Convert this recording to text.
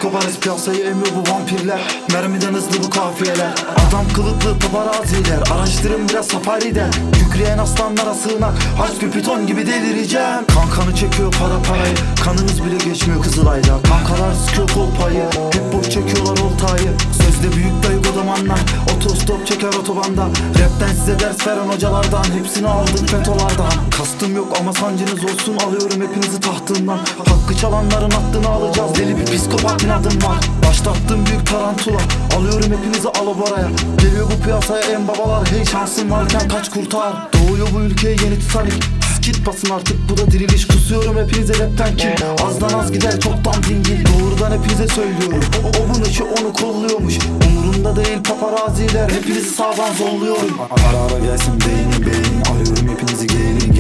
psikoparis, piyasayı emiyor bu vampirler. Mermiden hızlı bu kafiyeler. Adam kılıklı paparaziler, araştırın biraz safariden. Kükreyen aslanlara sığınak, haç bir piton gibi delireceğim. Kankanı çekiyor parayı, kanınız bile geçmiyor Kızılay'da. Kankalar sıkıyor kolpayı, hep boş çekiyorlar oltayı. Sözde büyük dayı godamanlar, otostop çeker otobanda. Rapten size ders veren hocalardan, hepsini aldım fetolardan. Kastım yok ama sancınız olsun, alıyorum hepinizi tahtından. Hakkı çalanların hakkını alacağız, deli bir psikopat inadım var. Başlattım büyük tarantula, alıyorum hepinizi alaboraya. Geliyor bu piyasaya en babalar, hey şansın varken kaç kurtar. Doğuyor bu ülkeye yeni Titanic, siz kit basın artık bu da diriliş. Kusuyorum hepinize rapten ki azdan az gider çoktan dingil. Doğrudan hepinize söylüyorum, o bunu işi onu kolluyormuş. Umurumda değil paparaziler, hepinizi sağdan zorluyorum. Ara ara gelsin beynim, alıyorum hepinizi gelin.